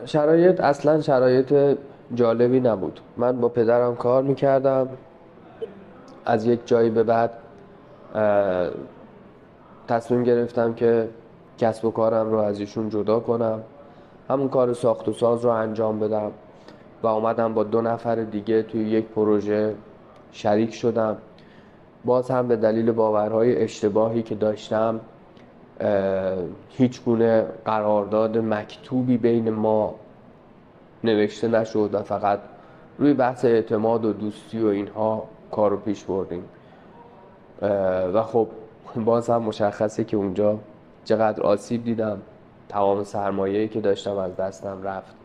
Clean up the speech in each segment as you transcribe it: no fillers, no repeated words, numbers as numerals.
شرایط اصلا شرایط جالبی نبود. من با پدرم کار میکردم. از یک جایی به بعد اه، تصمیم گرفتم که کسب و کارم رو از ایشون جدا کنم، همون کار ساخت و ساز رو انجام بدم و اومدم با 2 نفر دیگه توی یک پروژه شریک شدم. باز هم به دلیل باورهای اشتباهی که داشتم هیچ گونه قرارداد مکتوبی بین ما نوشته نشد و فقط روی بحث اعتماد و دوستی و اینها کار رو پیش بردیم. و خب باز هم مشخصه که اونجا چقدر آسیب دیدم. تمام سرمایه‌ای که داشتم از دستم رفت.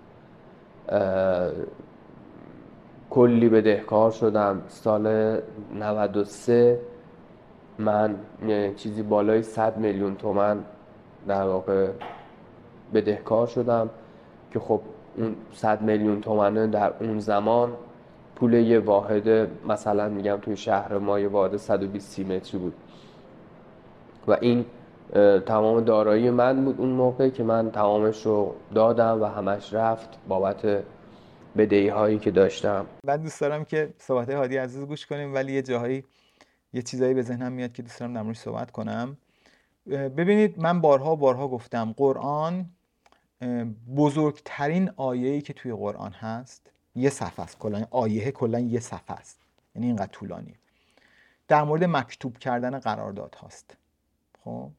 کلی بدهکار شدم. سال 93 من چیزی بالای 100 میلیون تومان در واقع بدهکار شدم که خب اون 100 میلیون تومانه در اون زمان پول یه واحد، مثلا میگم توی شهر ما یه واحد 120 متری بود و این تمام دارایی من بود اون موقع که من تمامش رو دادم و همش رفت بابت بدهی هایی که داشتم. من دوست دارم که صحبت هادی عزیز گوش کنیم، ولی یه جاهایی یه چیزایی به ذهنم میاد که دوست دارم در موردش صحبت کنم. ببینید، من بارها گفتم قرآن بزرگترین آیه‌ای که توی قرآن هست یه صفحه است. کلا آیه کلا یه صفحه است، یعنی اینقدر طولانی. در مورد مکتوب کردن قرارداد هاست. خب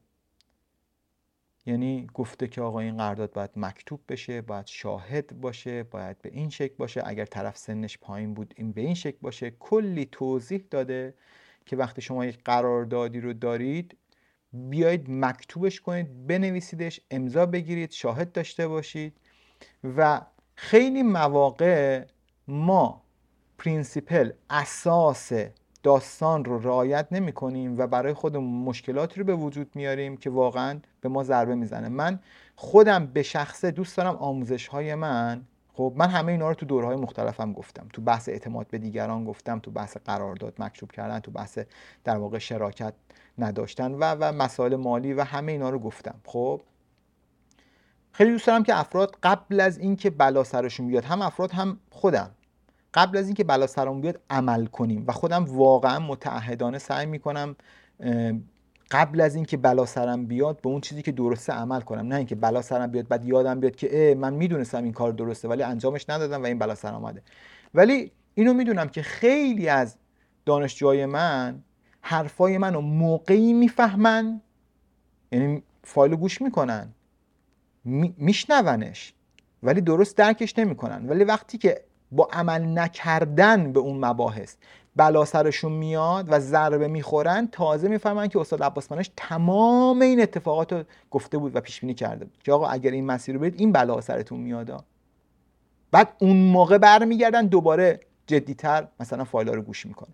یعنی گفته که آقا این قرارداد باید مکتوب بشه، باید شاهد باشه، باید به این شکل باشه، اگر طرف سنش پایین بود این به این شکل باشه. کلی توضیح داده که وقتی شما یک قراردادی رو دارید بیایید مکتوبش کنید، بنویسیدش، امضا بگیرید، شاهد داشته باشید. و خیلی مواقع ما پرینسیپل اساس داستان رو رعایت نمی کنیم و برای خودمون مشکلاتی رو به وجود میاریم که واقعا به ما ضربه میزنه. من خودم به شخصه دوست دارم آموزش های من همه اینا رو تو دورهای مختلفم گفتم، تو بحث اعتماد به دیگران گفتم، تو بحث قرارداد مکتوب کردن، تو بحث در واقع شراکت نداشتن و مسائل مالی و همه اینا رو گفتم. خب خیلی دوست دارم که افراد قبل از اینکه بلا سرشون بیاد، هم افراد هم خودم، قبل از اینکه بلا سرمون بیاد عمل کنیم. و خودم واقعا متعهدانه سعی میکنم قبل از اینکه بلا سرم بیاد به اون چیزی که درسته عمل کنم، نه اینکه بلا سرم بیاد بعد یادم بیاد که من میدونستم این کار درسته ولی انجامش ندادم و این بلا سرم اومده. ولی اینو میدونم که خیلی از دانشجوهای من حرفای منو موقعی میفهمن، یعنی فایلو گوش میکنن، میشنونش ولی درست درکش نمیکنن، ولی وقتی که با عمل نکردن به اون مباحث بلا سرشون میاد و ضربه میخورن، تازه میفهمن که استاد عباس منش تمام این اتفاقات رو گفته بود و پیش بینی کرده بود که آقا اگر این مسیر رو برید این بلا سرتون میاد. بعد اون موقع برمیگردن دوباره جدیتر مثلا فایل‌ها رو گوش میکنن.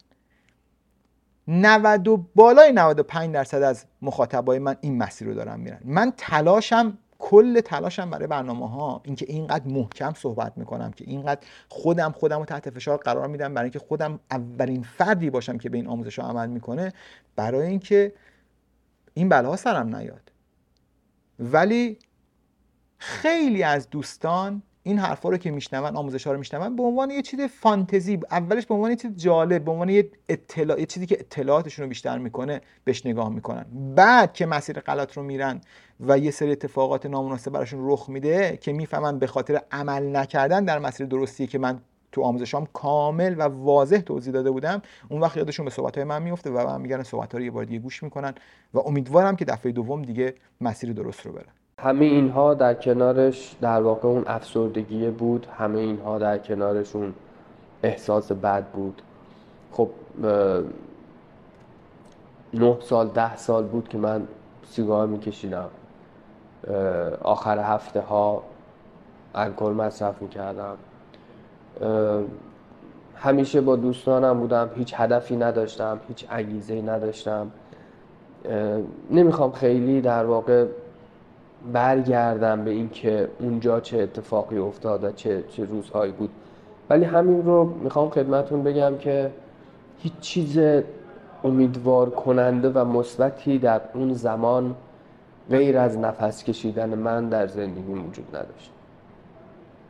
بالای 95% از مخاطبای من این مسیر رو دارن میرن. من کل تلاشم برای برنامه‌ها اینکه اینقدر محکم صحبت میکنم که اینقدر خودم رو تحت فشار قرار میدم برای اینکه خودم اولین فردی باشم که به این آموزش‌ها عمل میکنه، برای اینکه این بلاها سرم نیاد. ولی خیلی از دوستان این حرفا رو که میشنون، آموزش‌ها رو میشنون، به عنوان یه چیز فانتزی، اولش به عنوان یه چیز جالب، به عنوان یه چیزی که اطلاعاتشون رو بیشتر میکنه بهش نگاه میکنن. بعد که مسیر غلط رو میرن و یه سری اتفاقات نامناسب براشون رخ میده که میفهمن به خاطر عمل نکردن در مسیر درستی که من تو آموزشام کامل و واضح توضیح داده بودم، اون وقت یادشون به صحبت‌های من میفته و من میگن صحبت‌ها رو یه بار دیگه گوش میکنن و امیدوارم که دفعه دوم دیگه مسیر درست رو برن. همه اینها در کنارش در واقع اون افسردگی بود. همه اینها در کنارشون احساس بد بود. خب 9 سال 10 سال بود که من سیگار میکشیدم. آخر هفته ها الکل مصرف میکردم. همیشه با دوستانم بودم، هیچ هدفی نداشتم، هیچ انگیزه‌ای نداشتم. نمیخوام خیلی در واقع برگردم به این که اونجا چه اتفاقی افتاد و چه روزهایی بود، ولی همین رو میخوام خدمتون بگم که هیچ چیز امیدوار کننده و مثبتی در اون زمان غیر از نفس کشیدن من در زندگی وجود نداشت.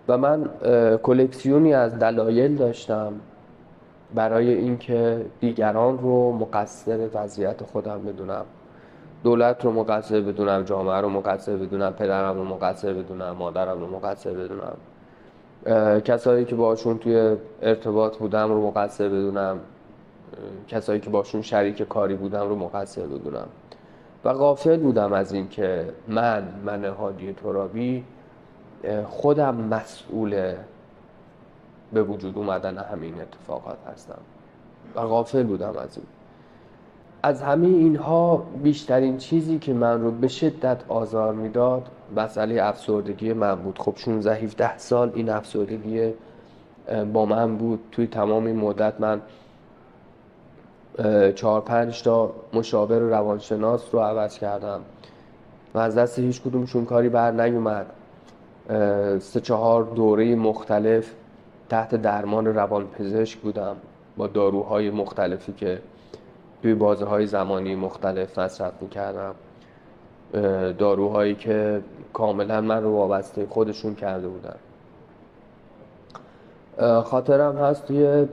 و من کلکسیونی از دلایل داشتم برای اینکه دیگران رو مقصر وضعیت خودم بدونم، دولت رو مقصر بدونم، جامعه رو مقصر بدونم، پدرم رو مقصر بدونم، مادرم رو مقصر بدونم، کسایی که باشون توی ارتباط بودم رو مقصر بدونم، کسایی که باشون شریک کاری بودم رو مقصر بدونم و غافل بودم از این که من هادی ترابی خودم مسئول به وجود اومدن همین اتفاقات هستم و غافل بودم از این. از همه اینها بیشترین چیزی که من رو به شدت آزار میداد مسئله افسردگی من بود. خب 16-17 سال این افسردگی با من بود. توی تمام این مدت من 4-5 تا مشاور روانشناس رو عوض کردم و از دست هیچ کدومشون کاری بر نیومد. 3-4 دوره مختلف تحت درمان روانپزشک بودم با داروهای مختلفی که توی بازه‌های زمانی مختلف مصرف می‌کردم، داروهایی که کاملا من رو وابسته خودشون کرده بودن. خاطرم هست توی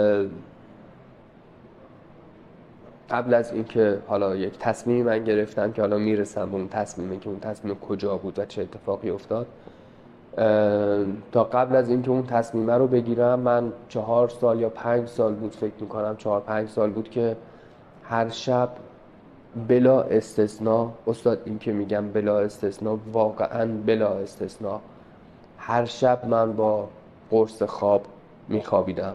قبل از اینکه حالا یک تصمیمی من گرفتم که حالا میرسم به اون تصمیمی که اون تصمیم کجا بود و چه اتفاقی افتاد، تا قبل از اینکه اون تصمیمه رو بگیرم من 4 سال یا 5 سال بود، فکر میکنم 4-5 سال بود که هر شب بلا استثناء، استاد این که میگم بلا استثناء واقعا بلا استثناء، هر شب من با قرص خواب میخوابیدم.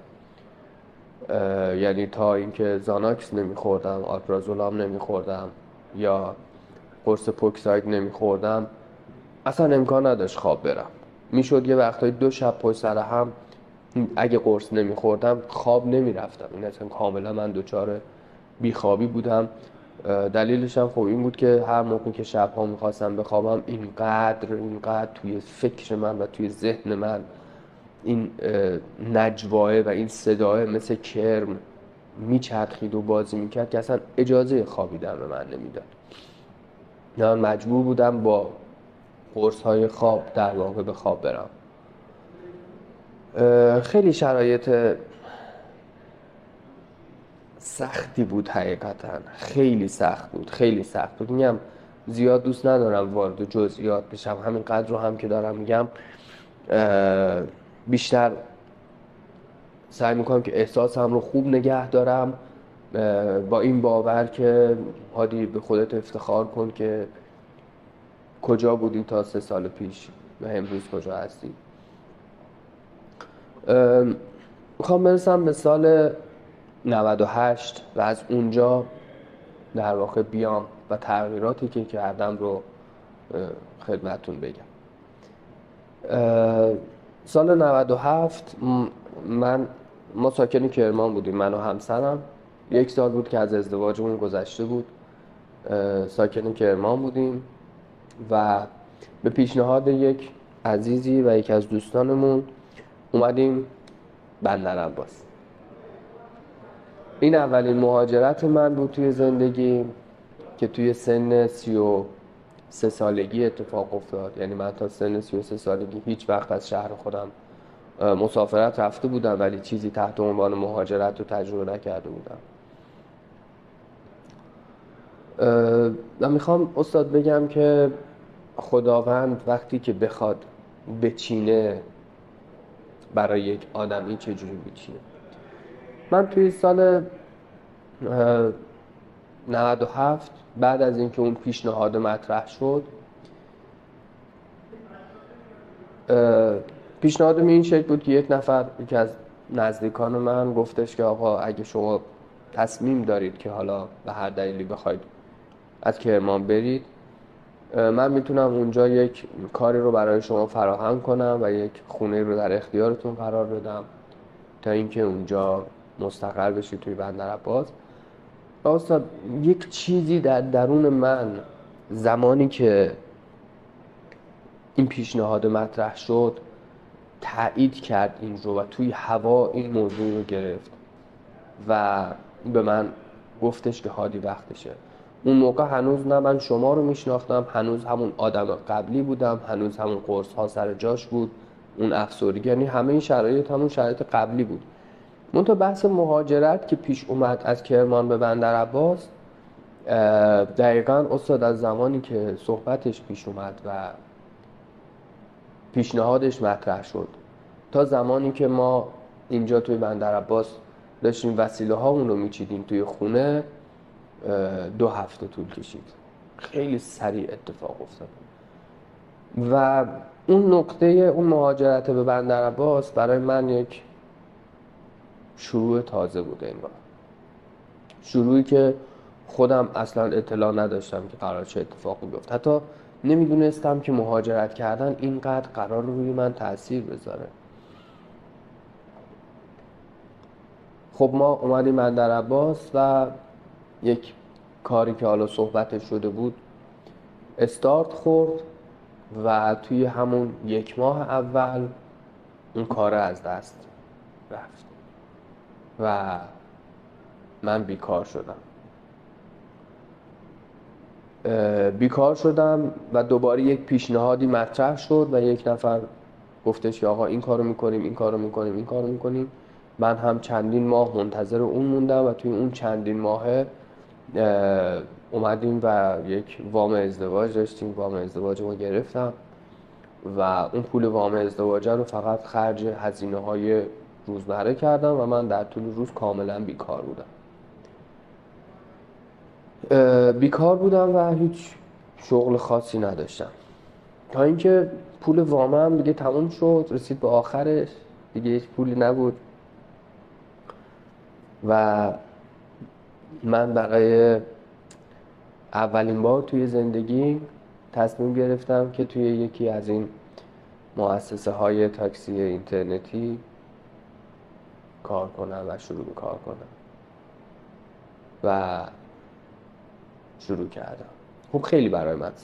یعنی تا اینکه زاناکس نمیخوردم، آلپرازولام نمیخوردم یا قرص پوکساید نمیخوردم اصلا امکان نداشت خواب برم. میشد یه وقتای 2 شب پشت سر هم اگه قرص نمیخوردم خواب نمیرفتم. این اصلا کاملا من دچار بیخوابی بودم. دلیلش هم خب این بود که هر موقع که شبها میخواستم بخوابم اینقدر توی فکر من و توی ذهن من این نجواه و این صداه مثل کرم میچرخید و بازی میکرد که اصلا اجازه خوابیدن به من نمیداد. من مجبور بودم با قرص‌های خواب در واقع به خواب برم. خیلی شرایط سختی بود حقیقتا، خیلی سخت بود. میگم زیاد دوست ندارم وارد جزئیات بشم، همین قدر رو هم که دارم میگم بیشتر سعی میکنم که احساسم رو خوب نگه دارم با این باور که هادی به خودت افتخار کن که کجا بودی تا 3 سال پیش و امروز کجا هستی. میخوام برسم به سال 98 و از اونجا در واقع بیام و تغییراتی که کردم رو خدمتتون بگم. سال 97 ما ساکن کرمان بودیم، من و همسرم. 1 سال بود که از ازدواجمون گذشته بود. ساکن کرمان بودیم و به پیشنهاد یک عزیزی و یکی از دوستانمون اومدیم بندرعباس. این اولین مهاجرت من بود توی زندگی که توی سن 33 سالگی اتفاق افتاد. یعنی من تا سن 33 سالگی هیچ وقت از شهر خودم مسافرت رفته بودم ولی چیزی تحت عنوان مهاجرت رو تجربه نکرده بودم. و میخوام استاد بگم که خداوند وقتی که بخواد بچینه برای یک آدمی چجوری بچینه. من توی سال 97 بعد از اینکه اون پیشنهاد مطرح شد، پیشنهاد من این شکل بود که یکی از نزدیکان من گفتش که آقا اگه شما تصمیم دارید که حالا به هر دلیلی بخواید از کرمان برید، من میتونم اونجا یک کاری رو برای شما فراهم کنم و یک خونه رو در اختیارتون قرار بدم تا اینکه اونجا مستقر بشید توی بندرعباس. استاد یک چیزی در درون من زمانی که این پیشنهاد مطرح شد تایید کرد این رو و توی هوا این موضوع رو گرفت و به من گفتش که هادی وقتشه. اون موقع هنوز نه من شما رو میشناختم، هنوز همون آدم قبلی بودم، هنوز همون قرص ها سر جاش بود، اون افسردگی، یعنی همه این شرایط همون شرایط قبلی بود. منتها بحث مهاجرت که پیش اومد از کرمان به بندرعباس، دقیقاً استاد از زمانی که صحبتش پیش اومد و پیشنهادش مطرح شد تا زمانی که ما اینجا توی بندرعباس داشتیم وسیله هامون رو میچیدیم توی خونه، 2 هفته طول کشید. خیلی سریع اتفاق افتاد و اون نقطه اون مهاجرت به بندرعباس برای من یک شروع تازه بود. انگار شروعی که خودم اصلا اطلاع نداشتم که قرار چه اتفاقی بیفته. حتی نمیدونستم که مهاجرت کردن اینقدر قرار روی من تأثیر بذاره. خب ما اومدیم بندرعباس و یک کاری که حالا صحبتش شده بود استارت خورد و توی همون 1 ماه اول اون کار از دست رفت و من بیکار شدم و دوباره یک پیشنهادی مطرح شد و یک نفر گفتش که آقا این کارو میکنیم، این کارو میکنیم، این کارو میکنیم. من هم چندین ماه منتظر اون موندم و توی اون چندین ماه اومدیم و یک وام ازدواج داشتیم. وام ازدواج رو گرفتم و اون پول وام ازدواج رو فقط خرج هزینه های روزمره کردم و من در طول روز کاملا بیکار بودم و هیچ شغل خاصی نداشتم تا اینکه پول وامم دیگه تموم شد، رسید به آخرش، دیگه هیچ پولی نبود و من برای اولین بار توی زندگی تصمیم گرفتم که توی یکی از این مؤسسه های تاکسی اینترنتی کار کنم و شروع به کار کنم و شروع کردم. خب خیلی برای من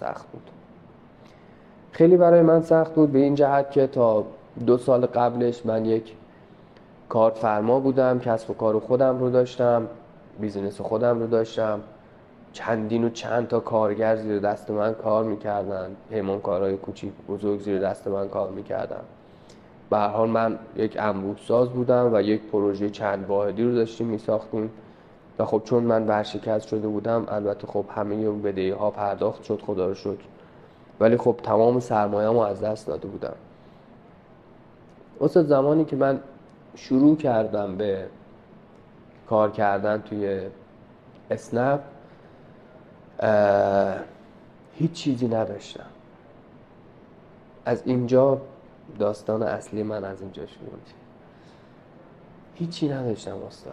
سخت بود به این جهت که تا 2 سال قبلش من یک کارفرما بودم، کسب و کار خودم رو داشتم، بیزینس خودم رو داشتم، چندین و چند تا کارگر زیر دست من کار میکردن، پیمانکارهای کوچیک بزرگ زیر دست من کار میکردن. به هر حال من یک انبوه ساز بودم و یک پروژه چند واحدی رو داشتیم میساختیم و خب چون من ورشکست شده بودم، البته خب همه اون بدهی ها پرداخت شد خدا رو شکر، ولی خب تمام سرمایه‌مو از دست داده بودم. اصلا زمانی که من شروع کردم به کار کردن توی اسنپ هیچ چیزی نداشتم. از اینجا داستان اصلی من از اینجا شروع میشه. هیچی نداشتم استاد.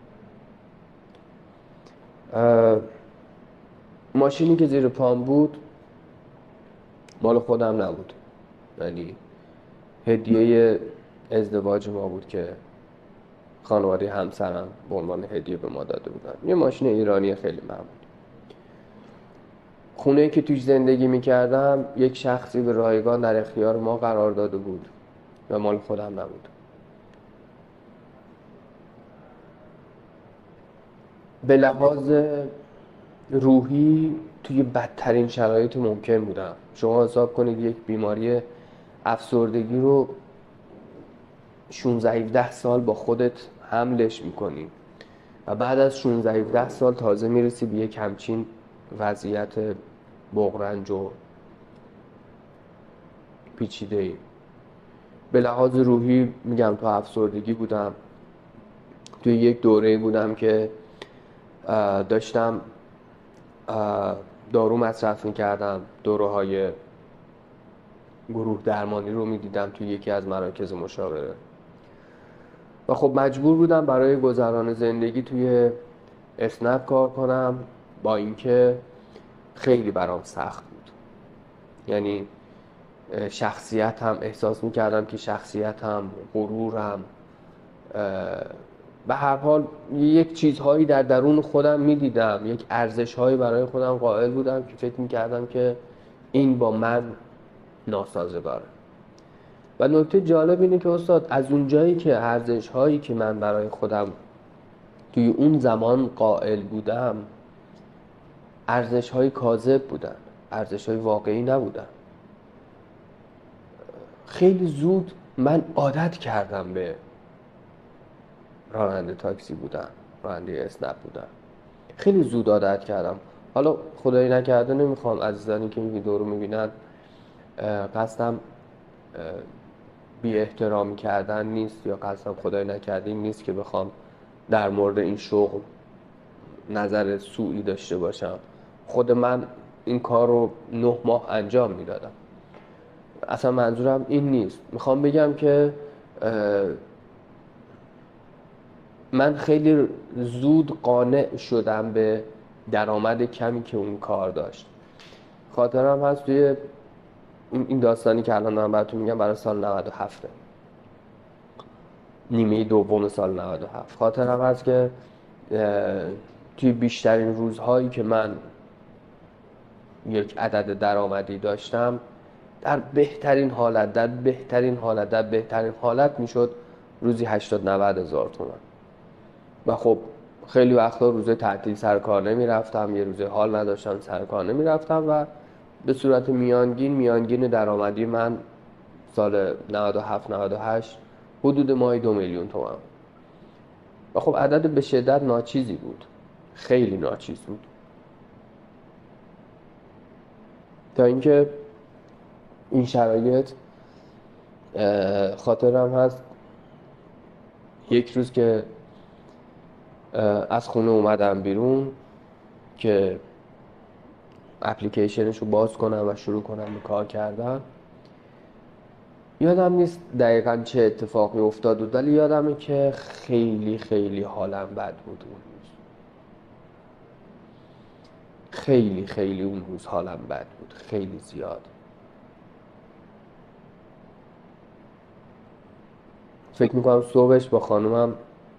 ماشینی که زیر پام بود مال خودم نبود، یعنی هدیه ازدواج ما بود که خانواده همسرم به عنوان هدیه به ما داده بودن. یه ماشین ایرانی خیلی معمولی. خونه‌ای که توش زندگی میکردم یک شخصی به رایگان در اختیار ما قرار داده بود و مال خودم نبود. به لحاظ روحی توی بدترین شرایط ممکن بودم. شما حساب کنید یک بیماری افسردگی رو 16-17 سال با خودت حملش میکنی و بعد از 16-17 سال تازه میرسی به یک همچین وضعیت بغرنج و پیچیده‌ای. به لحاظ روحی میگم تو افسردگی بودم. توی یک دوره بودم که داشتم دارو مصرف میکردم، داروهای گروه درمانی رو میدیدم توی یکی از مراکز مشاوره و خب مجبور بودم برای گذران زندگی توی اسنپ کار کنم، با اینکه خیلی برام سخت بود. یعنی شخصیتم احساس میکردم که شخصیتم، غرورم، به هر حال یک چیزهایی در درون خودم میدیدم، یک ارزشهایی برای خودم قائل بودم که فکر میکردم که این با من ناسازگاره. و نکته جالب اینه که استاد از اونجایی که ارزشهایی که من برای خودم توی اون زمان قائل بودم ارزش‌های کاذب بودن، ارزش‌های واقعی نبودن. خیلی زود من عادت کردم به راننده تاکسی بودن، راننده اسنپ بودن. خیلی زود عادت کردم. حالا خدایی نکرده نمیخوام عزیزانی که این ویدیو رو میبینن قصدم بی احترامی کردن نیست یا قصدم خدایی نکرده این نیست که بخوام در مورد این شغل نظر سوئی داشته باشم. خود من این کار رو 9 ماه انجام میدادم. اصلا منظورم این نیست. میخوام بگم که من خیلی زود قانع شدم به درآمد کمی که اون کار داشت. خاطرم هست توی این داستانی که الان دارم براتون میگم برای سال 97 نیمه دوم سال 97 خاطرم هست که توی بیشترین روزهایی که من یک عدد درآمدی داشتم در بهترین حالت میشد روزی 80-90 هزار تومان. و خب خیلی وقتا روزه تعطیل سر کار نمی رفتم، یه روزه حال نداشتم سر کار نمی رفتم و به صورت میانگین درآمدی من سال 97-98 حدود ماهی 2 میلیون تومان. و خب عدد به شدت ناچیزی بود، خیلی ناچیز بود. تا اینکه این شرایط خاطرم هست یک روز که از خونه اومدم بیرون که اپلیکیشنش رو باز کنم و شروع کنم به کار کردن، یادم نیست دقیقاً چه اتفاقی افتاد بود ولی یادمه که خیلی خیلی حالم بد بود اون روز. خیلی اون روز حالم بد بود، خیلی زیاد. فکر میکنم صبحش با خانومم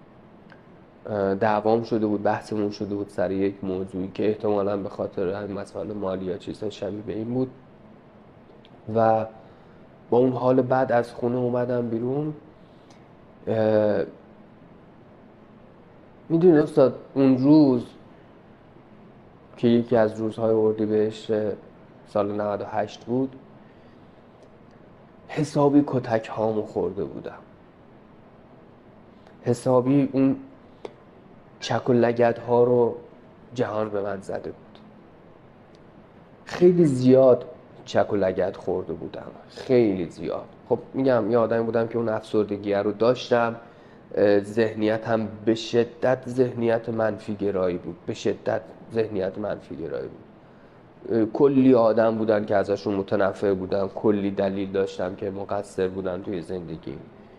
دعوام شده بود، بحثمون شده بود سر یک موضوعی که احتمالاً به خاطر همین مسائل مالی یا چیزهای شبیه به این بود و با اون حال بعد از خونه اومدم بیرون. میدونی استاد اون روز که یکی از روزهای اردیبهشت سال 98 بود حسابی کتک هامو خورده بودم، حسابی اون چک و لگد ها رو جهان به من زده بود. خیلی زیاد چک و لگد خورده بودم، خیلی زیاد. خب میگم یه آدمی بودم که اون افسردگی رو داشتم. ذهنیتم به شدت ذهنیت منفی گرایی بود، به شدت ذهنیت منفی گرایی بود. کلی آدم بودن که ازشون متنفر بودم، کلی دلیل داشتم که مقصر بودن توی زندگی.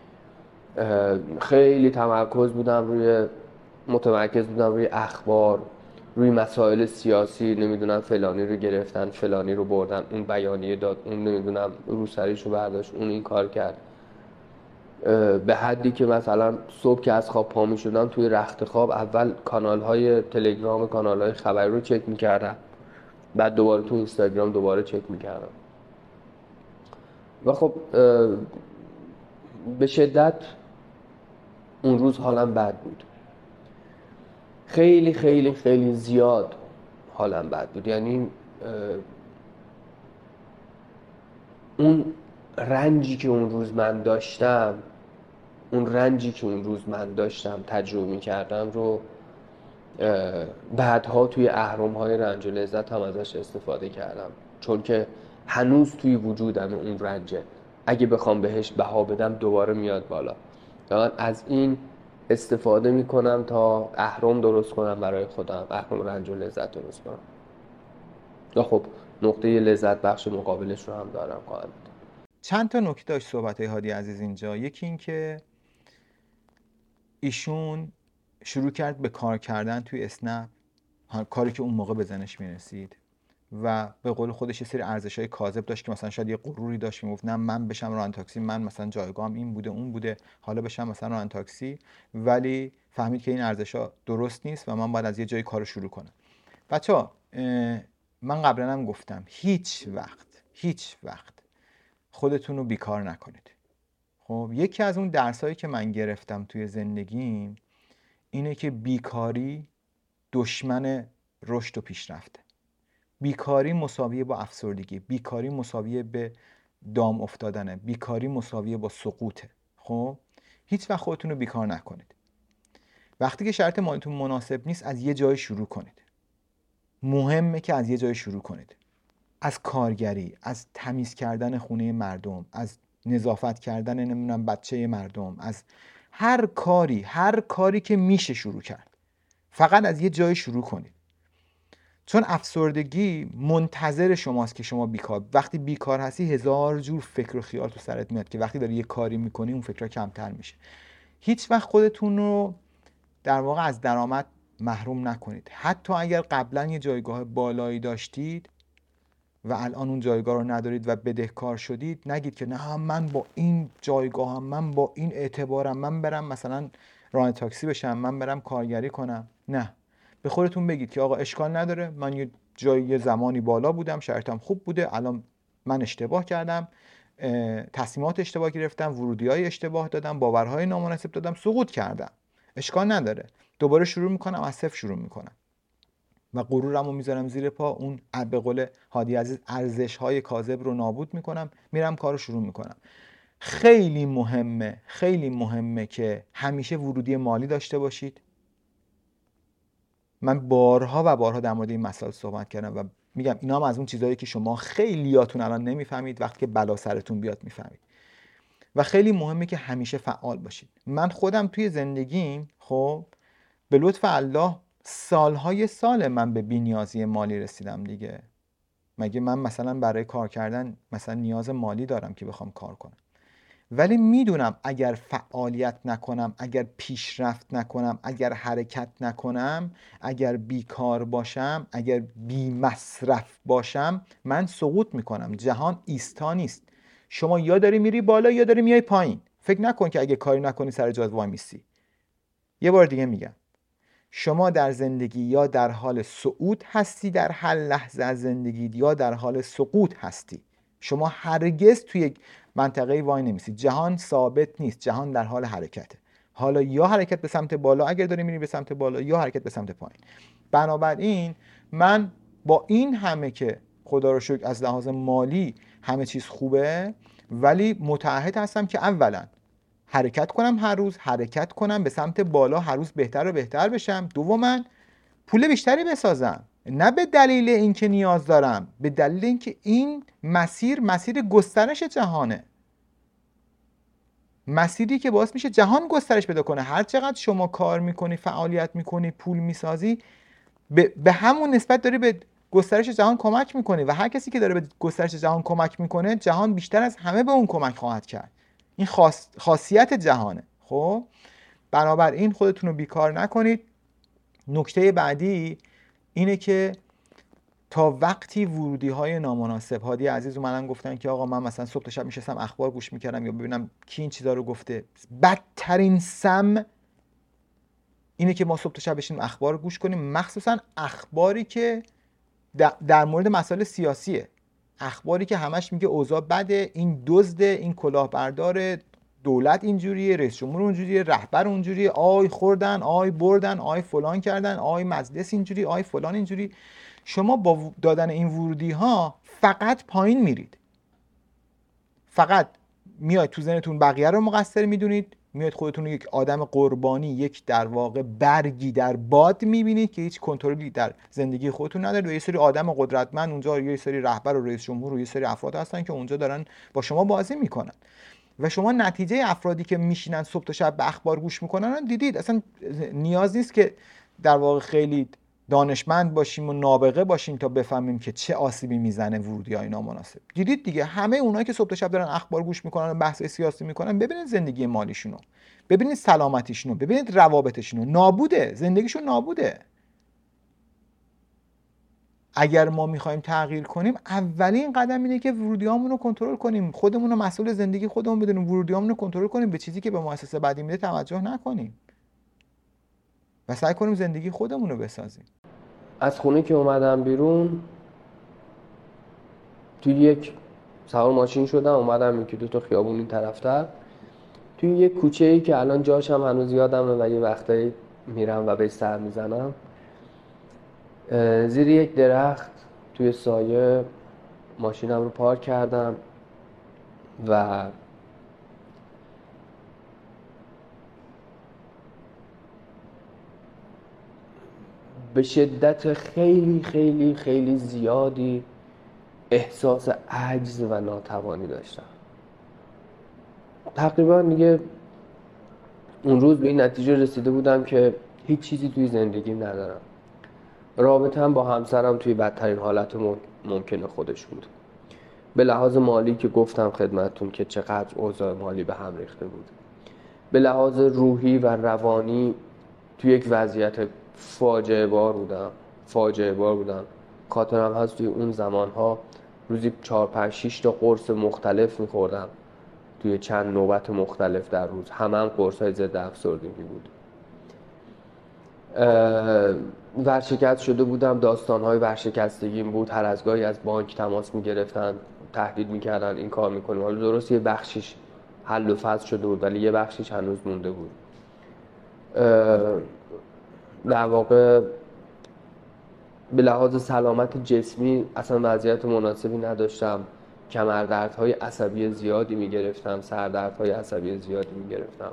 خیلی متمرکز بودم روی اخبار، روی مسائل سیاسی. نمیدونم فلانی رو گرفتن، فلانی رو بردن، اون بیانیه داد، اون نمیدونم روسریشو برداشت، اون این کار کرد. به حدی که مثلا صبح که از خواب پا میشدم توی رخت خواب اول کانال های تلگرام، کانال های خبری رو چک میکردم، بعد دوباره تو اینستاگرام دوباره چک میکردم. و خب به شدت اون روز حالم بد بود، خیلی زیاد حالم بد بود. یعنی اون رنجی که اون روز من داشتم تجربه می‌کردم رو بعدها توی اهرم‌های رنج و لذت هم ازش استفاده کردم، چون که هنوز توی وجودم اون رنجه. اگه بخوام بهش بها بدم دوباره میاد بالا. من از این استفاده میکنم تا اهرم درست کنم برای خودم، اهرم رنج و لذت درست کنم. و خب نقطه لذت بخش مقابلش رو هم دارم قاعدتا. چند تا نکته داشت صحبت‌های هادی عزیز اینجا. یکی این که ایشون شروع کرد به کار کردن توی اسنپ، کاری که اون موقع به ذهنش میرسید و به قول خودش یه سری ارزش‌های کاذب داشت که مثلا شاید یه غروری داشت، میگفت نه من بشم راننده تاکسی، من مثلا جایگاهم این بوده اون بوده، حالا بشم مثلا راننده تاکسی. ولی فهمید که این ارزش‌ها درست نیست و من باید از یه جایی کارو شروع کنم. بچه‌ها من قبلا هم گفتم هیچ وقت خودتون رو بیکار نکنید. خب یکی از اون درسایی که من گرفتم توی زندگیم اینه که بیکاری دشمن رشد و پیشرفته. بیکاری مساویه با افسردگی، بیکاری مساویه به دام افتادنه. بیکاری مساویه با سقوطه. خب هیچ وقت خودتون رو بیکار نکنید. وقتی که شرط مالیتون مناسب نیست از یه جای شروع کنید. مهمه که از یه جای شروع کنید. از کارگری، از تمیز کردن خونه مردم، از نظافت کردن نمیدونم بچه مردم، از هر کاری که میشه شروع کرد. فقط از یه جای شروع کنید. چون افسردگی منتظر شماست که شما بیکار، وقتی بیکار هستی هزار جور فکر و خیال تو سرت میاد که وقتی داری یه کاری میکنی اون فکرها کمتر میشه. هیچ وقت خودتون رو در واقع از درآمد محروم نکنید. حتی اگر قبلا یه جایگاه بالایی داشتید و الان اون جایگاه رو ندارید و بدهکار شدید، نگید که نه من با این جایگاهم، من با این اعتبارم، من برم مثلا راننده تاکسی بشم، من برم کارگری کنم. نه، به خودتون بگید که آقا اشکال نداره، من یه زمانی بالا بودم، شرایطم خوب بوده، الان من اشتباه کردم، تصمیمات اشتباه گرفتم، ورودی‌های اشتباه دادم، باورهای نامناسب دادم، سقوط کردم. اشکال نداره، دوباره شروع میکنم، از صفر شروع میکنم و غرورمو میذارم زیر پا، اون به قول هادی عزیز ارزش‌های کاذب رو نابود میکنم، میرم کارو شروع میکنم. خیلی مهمه که همیشه ورودی مالی داشته باشید. من بارها و بارها در مورد این مسائل صحبت کردم و میگم اینا هم از اون چیزایی که شما خیلیاتون الان نمیفهمید، وقتی که بلا سرتون بیاد میفهمید. و خیلی مهمه که همیشه فعال باشید. من خودم توی زندگیم خب به لطف الله سالهای سال من به بی‌نیازی مالی رسیدم دیگه. مگه من مثلا برای کار کردن مثلا نیاز مالی دارم که بخوام کار کنم؟ ولی میدونم اگر فعالیت نکنم، اگر پیشرفت نکنم، اگر حرکت نکنم، اگر بیکار باشم، اگر بی مصرف باشم، من سقوط میکنم. جهان ایستا نیست. شما یا داری میری بالا یا داری میای پایین. فکر نکن که اگه کاری نکنی سر جات وای میسی. یه بار دیگه میگم، شما در زندگی یا در حال صعود هستی در هر لحظه از زندگی، یا در حال سقوط هستی. شما هرگز توی منطقه وای نمیسید. جهان ثابت نیست، جهان در حال حرکته. حالا یا حرکت به سمت بالا اگر داری میری به سمت بالا، یا حرکت به سمت پایین. بنابراین من با این همه که خدا رو شکر از لحاظ مالی همه چیز خوبه، ولی متعهد هستم که اولا حرکت کنم، هر روز حرکت کنم به سمت بالا، هر روز بهتر و بهتر بشم. دوما پول بیشتری بسازم، نه به دلیل اینکه نیاز دارم، به دلیل اینکه این مسیر گسترش جهانه، مسیری که باعث میشه جهان گسترش پیدا کنه. هر چقدر شما کار میکنی، فعالیت میکنی، پول میسازی، به همون نسبت داری به گسترش جهان کمک میکنی و هر کسی که داره به گسترش جهان کمک میکنه، جهان بیشتر از همه به اون کمک خواهد کرد. این خاصیت جهانه. خب بنابراین خودتون رو بیکار نکنید. نکته بعدی اینه که تا وقتی ورودی های نامناسب، هادی عزیز اومدن گفتن که آقا من مثلا صبح تا شب میشستم اخبار گوش میکردم یا ببینم کی این چیزا رو گفته. بدترین سم اینه که ما صبح تا شب بشینیم اخبار گوش کنیم، مخصوصا اخباری که در مورد مسائل سیاسیه، اخباری که همش میگه اوضاع بده، این دزده، این کلاهبردار، دولت اینجوریه، رئیس جمهور اونجوریه، رهبر اونجوریه، آی خوردن، آی بردن، آی فلان کردن، آی مجلس اینجوری، آی فلان اینجوری. شما با دادن این ورودی ها فقط پایین میرید، فقط میاد تو ذهنتون بقیه رو مقصر میدونید، میاد خودتون رو یک آدم قربانی، یک در واقع برگی در باد میبینید که هیچ کنترلی در زندگی خودتون ندارید و یه سری آدم قدرتمند اونجا، یه سری رهبر و رئیس جمهور و یه سری افراد هستن که اونجا دارن با شما بازی میکنن و شما نتیجه افرادی که میشینن صبح تا شب به اخبار گوش میکنن دیدید. اصلا نیاز نیست که در واقع خیلی دانشمند باشیم و نابغه باشیم تا بفهمیم که چه آسیبی میزنه ورودی‌های نامناسب. دیدید دیگه، همه اونایی که صبح تا شب دارن اخبار گوش میکنن و بحث سیاسی میکنن، ببینید زندگی مالیشونو، ببینید سلامتیشونو، ببینید روابطشونو، نابوده، زندگیشون نابوده. اگر ما میخوایم تغییر کنیم، اولین قدم اینه که ورودیامون رو کنترل کنیم، خودمون رو مسئول زندگی خودمون بدونیم، ورودیامون رو کنترل کنیم، به چیزی که به مؤسسه بعدی میده توجه نکنیم و سعی کنیم زندگی خودمون رو بسازیم. از خونه که اومدم بیرون، توی یک سوار ماشین شدم اومدم یکی دو تا خیابون این طرفتر، توی یک کوچه‌ای که الان جاش هم هنوز یادمه و یه وقتایی میرم و بهش سر میزنم، زیر یک درخت توی سایه ماشینم رو پارک کردم. و به شدت خیلی خیلی خیلی زیادی احساس عجز و ناتوانی داشتم. تقریبا دیگه اون روز به این نتیجه رسیده بودم که هیچ چیزی توی زندگیم ندارم. رابطه‌ام با همسرم توی بدترین حالت ممکن خودش بود. به لحاظ مالی که گفتم خدمتتون که چقدر اوضاع مالی به هم ریخته بود. به لحاظ روحی و روانی توی یک وضعیت فاجعه بار بودم. خاطرم هست توی اون زمانها روزی 4-5-6 تا قرص مختلف می‌خوردم توی چند نوبت مختلف در روز. هم قرص‌های ضد افسردگی بود. ورشکست شده بودم، داستان‌های ورشکستگیم بود. هر از گاهی از بانک تماس می‌گرفتن، تهدید می‌کردن این کار می‌کنیم. حالا درست یه بخشیش حل و فصل شده بود ولی یه بخشیش هنوز مونده بود. در واقع به لحاظ سلامت جسمی اصلا وضعیت مناسبی نداشتم. کمردردهای عصبی زیادی می‌گرفتم، سردردهای عصبی زیادی می‌گرفتم.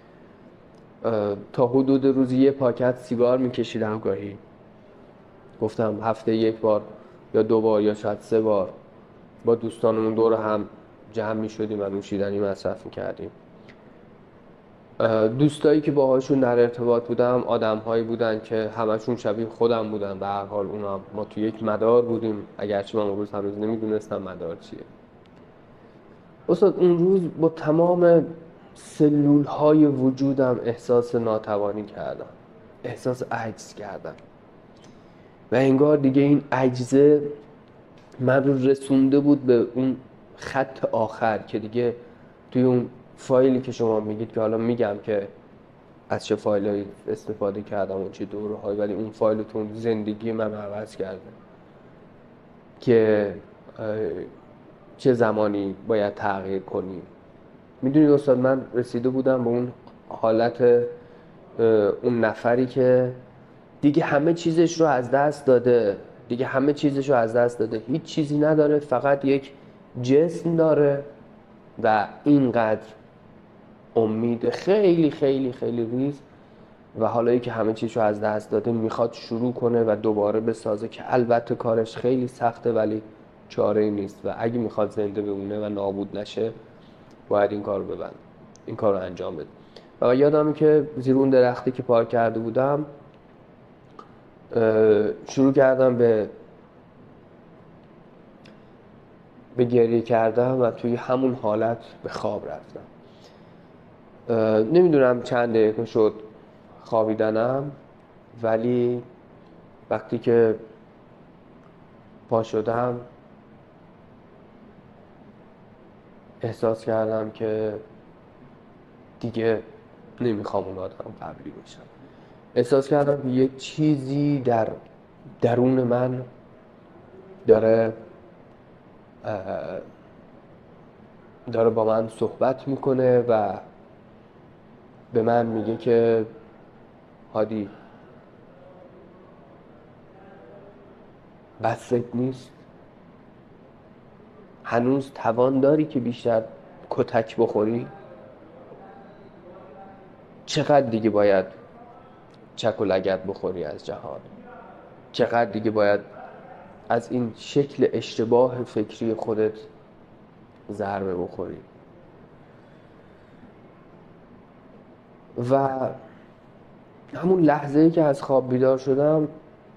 تا حدود روزی 1 پاکت سیگار می‌کشیدم گاهی. گفتم هفته 1 بار یا 2 بار یا شاید 3 بار با دوستانمون دور هم جمع می‌شدیم و نوشیدنی مصرف می‌کردیم. دوستایی که باهاشون در ارتباط بودم آدم‌هایی بودن که همشون شبیه خودم بودن. به هر حال ما تو یک مدار بودیم، اگرچه من اون روز هنوز نمیدونستم مدار چیه. استاد اون روز با تمام سلول‌های وجودم احساس ناتوانی کردم، احساس عجز کردم و انگار دیگه این عجزه من رو رسونده بود به اون خط آخر که دیگه توی اون فایلی که شما میگید که حالا میگم که از چه فایلایی استفاده کردم و چه دوره‌هایی، ولی اون فایلتون زندگی من عوض کرده که چه زمانی باید تغییر کنیم. میدونید استاد من رسیده بودم به اون حالت اون نفری که دیگه همه چیزش رو از دست داده، هیچ چیزی نداره، فقط یک جسم داره و اینقدر امید خیلی خیلی خیلی ریز و حالایی که همه چیزشو از دست داده میخواد شروع کنه و دوباره بسازه که البته کارش خیلی سخته ولی چاره‌ای نیست و اگه میخواد زنده بمونه و نابود نشه باید این کار رو ببند، این کار رو انجام بده. و یادمه که زیر اون درختی که پارک کرده بودم شروع کردم به گریه کردم و توی همون حالت به خواب رفتم. نمیدونم چند دقیقه شد خوابیدنم، ولی وقتی که پا شدم احساس کردم که دیگه نمیخوام اون آدم قبلی باشم. احساس کردم که یک چیزی در درون من داره با من صحبت میکنه و به من میگه که هادی بست نیست؟ هنوز توان داری که بیشتر کتک بخوری؟ چقدر دیگه باید چک و لگد بخوری از جهان؟ چقدر دیگه باید از این شکل اشتباه فکری خودت ضربه بخوری؟ و همون لحظه‌ای که از خواب بیدار شدم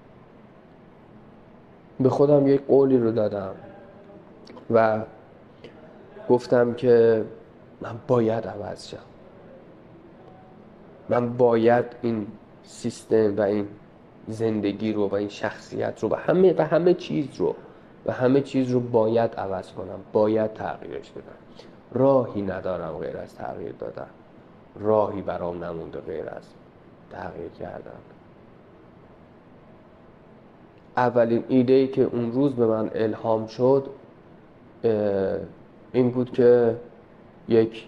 به خودم یک قولی رو دادم و گفتم که من باید عوض شم. من باید این سیستم و این زندگی رو و این شخصیت رو و همه چیز رو باید عوض کنم، باید تغییرش بدم. راهی ندارم غیر از تغییر دادن، راهی برام نمونده غیر از تغییر کردن. اولین ایده‌ای که اون روز به من الهام شد این بود که یک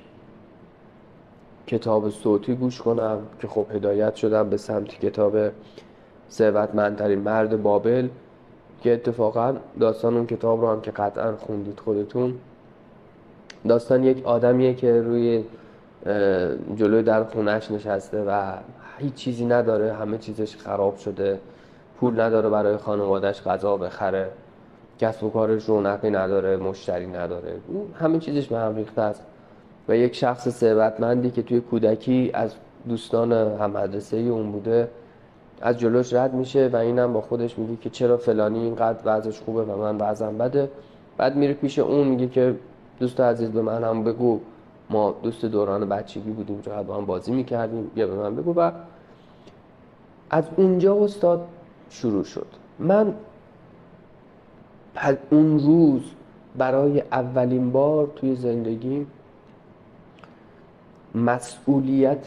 کتاب صوتی گوش کنم که خب هدایت شدم به سمت کتاب ثروتمندترین مرد بابل که اتفاقا داستان اون کتاب رو هم که قطعا خوندید خودتون داستان یک آدمیه که روی جلوی در خونهش نشسته و هیچ چیزی نداره، همه چیزش خراب شده، پول نداره برای خانوادهش غذا بخره، کسب و کارش رونقی نداره، مشتری نداره، همه چیزش به هم ریخته است. و یک شخص ثروتمندی که توی کودکی از دوستان هم مدرسه اون بوده از جلوش رد میشه و اینم با خودش میگه که چرا فلانی اینقدر وضعش خوبه و من وضعم بده. بعد میره پیش اون میگه که دوست عزیز به من هم بگو، ما دوست دوران بچگی بودیم، چقدر با هم بازی میکردیم، بیا به من بگو. و از اونجا استاد شروع شد. من اون روز برای اولین بار توی زندگی مسئولیت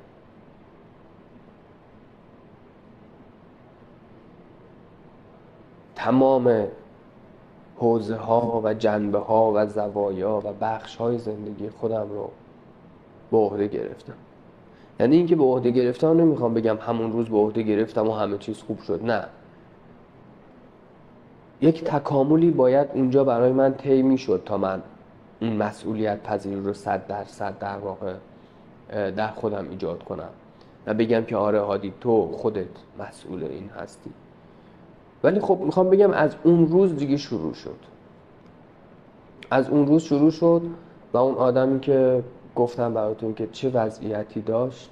تمام حوزه ها و جنبه ها و زوایا و بخش های زندگی خودم رو به عهده گرفتم. یعنی اینکه به عهده گرفتم نمیخوام بگم همون روز به عهده گرفتم و همه چیز خوب شد، نه، یک تکاملی باید اونجا برای من طی میشد تا من این مسئولیت پذیری رو 100% در واقع در خودم ایجاد کنم و بگم که آره هادی تو خودت مسئول این هستی. ولی خب میخوام بگم از اون روز دیگه شروع شد. از اون روز شروع شد و اون آدمی که گفتم براتون که چه وضعیتی داشت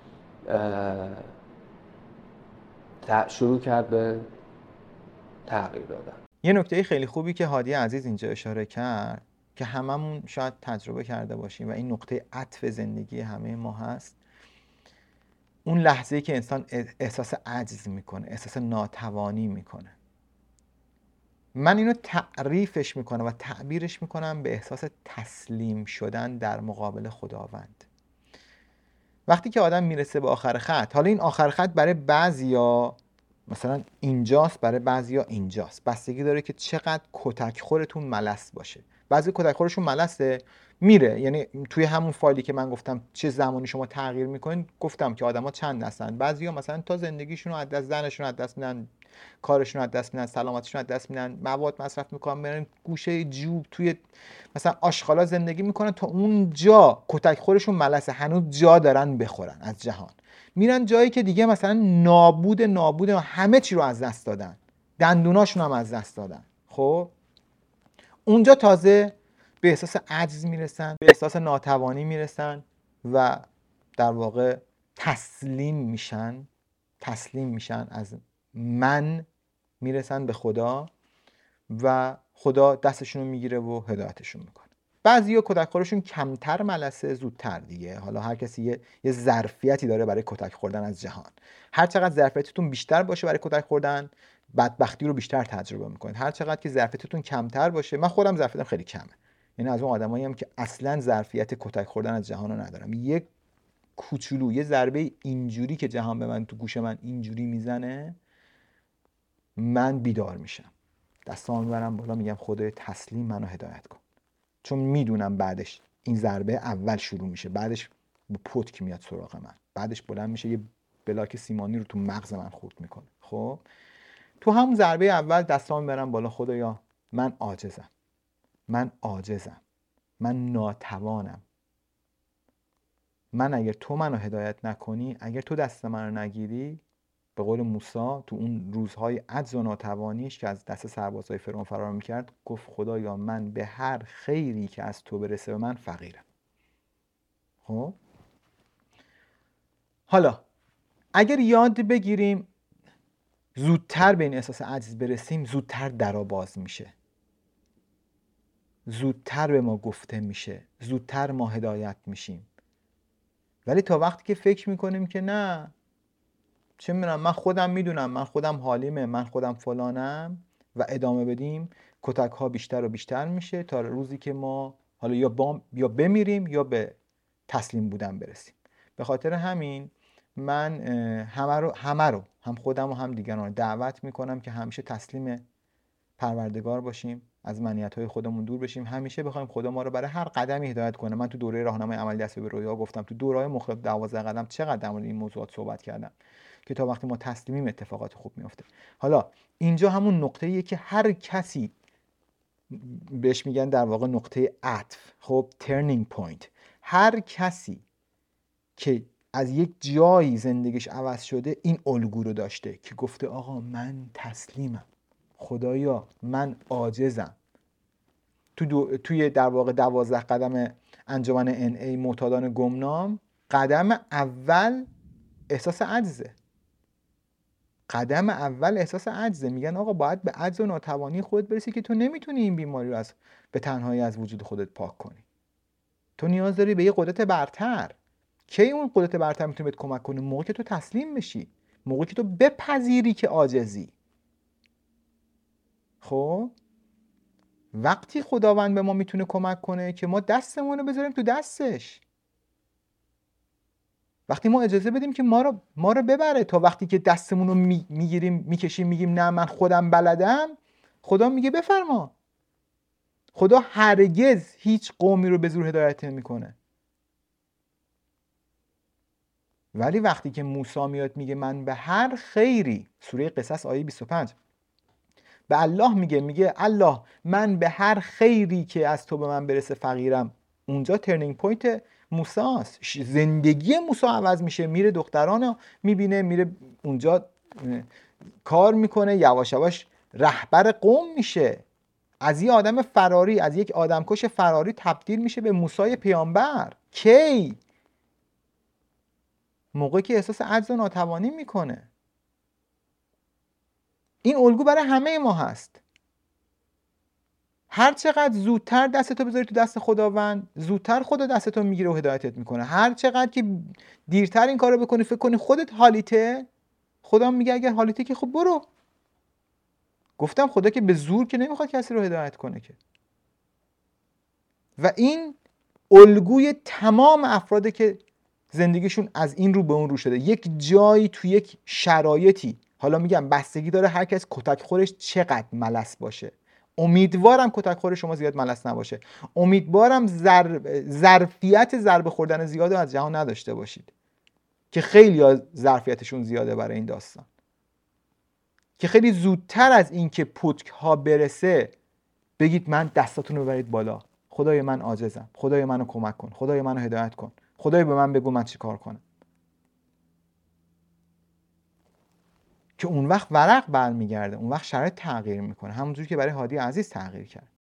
شروع کرد به تغییر دادن. یه نکته خیلی خوبی که هادی عزیز اینجا اشاره کرد که هممون شاید تجربه کرده باشیم و این نقطه عطف زندگی همه ما هست، اون لحظه‌ای که انسان احساس عجز میکنه، احساس ناتوانی میکنه. من اینو تعریفش میکنم و تعبیرش میکنم به احساس تسلیم شدن در مقابل خداوند. وقتی که آدم میرسه به آخر خط، حالا این آخر خط برای بعضیا مثلا اینجاست، برای بعضیا اینجاست، بستگی داره که چقدر کتک خورتون ملس باشه. بعضی کتک خورشون ملسه میره، یعنی توی همون فایلی که من گفتم چه زمانی شما تغییر میکنین، گفتم که آدما چند هستن. بعضیا مثلا تا زندگیشون رو از دست، زنشون از دست میدن، کارشون از دست میدن، سلامتیشون از دست میدن، مواد مصرف میکنن، میرن گوشه جوب توی مثلا آشغالا زندگی میکنن تا اونجا کتک خورشون ملسه، هنوز جا دارن بخورن از جهان. میرن جایی که دیگه مثلا نابود همه چی رو از دست دادن، دندوناشون هم از دست دادن. خب اونجا تازه به احساس عجز میرسن، به احساس ناتوانی میرسن و در واقع تسلیم میشن از من، میرسن به خدا و خدا دستشون رو میگیره و هدایتشون میکنه. بعضیا کتک خورشون کمتر ملسه، زودتر دیگه. حالا هر کسی یه ظرفیتی داره برای کتک خوردن از جهان. هر چقدر ظرفیتتون بیشتر باشه برای کتک خوردن، بدبختی رو بیشتر تجربه میکنید. هر چقدر که ظرفیتتون کمتر باشه، من خودم ظرفیتم خیلی کمه، یعنی از اون آدماییم که اصلا ظرفیت کتک خوردن از جهان رو ندارم. یک کوچولو، یه ضربه اینجوری که جهان به من تو گوش من اینجوری میزنه، من بیدار میشم، دستام میبرم بالا، میگم خدای تسلیم منو هدایت کن. چون میدونم بعدش این ضربه اول شروع میشه، بعدش با پتک میاد سراغ من، بعدش بلند میشه یه بلاک سیمانی رو تو مغز من خورد میکنه. خب تو همون ضربه اول دستام میبرم بالا، خدایا من عاجزم، من ناتوانم، من اگر تو منو هدایت نکنی، اگر تو دست من رو نگیری، به قول موسی تو اون روزهای عجز و ناتوانیش که از دست سربازای فرعون فرار میکرد، گفت خدایا من به هر خیری که از تو برسه به من فقیرم. خب حالا اگر یاد بگیریم زودتر به این احساس عجز برسیم، زودتر درا باز میشه، زودتر به ما گفته میشه، زودتر ما هدایت میشیم. ولی تا وقتی که فکر میکنیم که نه، چه میدونم، من خودم میدونم، من خودم حالیمه، من خودم فلانم، و ادامه بدیم، کتک ها بیشتر و بیشتر میشه تا روزی که ما حالا یا بمیریم یا به تسلیم بودن برسیم. به خاطر همین من همه رو هم خودم و هم دیگران دعوت میکنم که همیشه تسلیم پروردگار باشیم، از منیت‌های خودمون دور بشیم، همیشه بخوایم خدا ما رو برای هر قدمی هدایت کنه. من تو دوره راهنمای عملی دست به رویا گفتم، تو دوره‌های مختلف 12 قدم چقدر در مورد این موضوعات صحبت کردم که تا وقتی ما تسلیمیم اتفاقات خوب میفته. حالا اینجا همون نقطه‌ایه که هر کسی بهش میگن در واقع نقطه عطف. خب turning point. هر کسی که از یک جایی زندگیش عوض شده این الگو رو داشته که گفته آقا من تسلیمم، خدایا من عاجزم. توی در واقع 12 قدم انجمن NA معتادان گمنام، قدم اول احساس عجزه. قدم اول احساس عجزه. میگن آقا باید به عجز و ناتوانی خودت برسی که تو نمیتونی این بیماری رو به تنهایی از وجود خودت پاک کنی. تو نیاز داری به یه قدرت برتر. کی اون قدرت برتر میتونه بهت کمک کنه؟ موقعی که تو تسلیم بشی، موقعی که تو بپذیری که عاجزی. خب وقتی خداوند به ما میتونه کمک کنه که ما دستمون رو بذاریم تو دستش. وقتی ما اجازه بدیم که ما رو ببره، تا وقتی که دستمون رو میگیریم میکشیم میگیم نه من خودم بلدم، خدا میگه بفرما. خدا هرگز هیچ قومی رو به زور هدایت نمیکنه. ولی وقتی که موسی میاد میگه من به هر خیری، سوره قصص آیه 25، به الله میگه الله من به هر خیری که از تو به من برسه فقیرم. اونجا ترنینگ پوینت موسی است. زندگی موسی عوض میشه، میره دخترانو میبینه، میره اونجا کار میکنه، یواش یواش رهبر قوم میشه. از یه آدم فراری، از یک آدمکش فراری تبدیل میشه به موسی پیامبر. کی؟ موقعی که احساس عجز و ناتوانی میکنه. این الگو برای همه ما هست. هر چقدر زودتر دستتو بذاری تو دست خداوند، زودتر خدا دستتو میگیره و هدایتت میکنه. هر چقدر که دیرتر این کارو بکنی، فکر کنی خودت حالیته، خدا میگه اگر حالیته که خب برو. گفتم خدا که به زور که نمیخواد کسی رو هدایت کنه که. و این الگوی تمام افرادی که زندگیشون از این رو به اون رو شده. یک جایی تو یک شرایطی، حالا میگم بستگی داره هر کس کتک خورش چقدر ملس باشه. امیدوارم کتک خور شما زیاد ملس نباشه. امیدوارم ظرفیت ضربه خوردن زیاد از جهان نداشته باشید، که خیلی ظرفیتشون زیاده برای این داستان، که خیلی زودتر از این که پتک ها برسه بگید من دستاتون رو ببرید بالا، خدای من عاجزم، خدای منو کمک کن، خدای منو هدایت کن، خدای به من بگو من چی کار کنم. که اون وقت ورق برمیگرده، اون وقت شرایط تغییر میکنه، همونجوری که برای هادی عزیز تغییر کرد.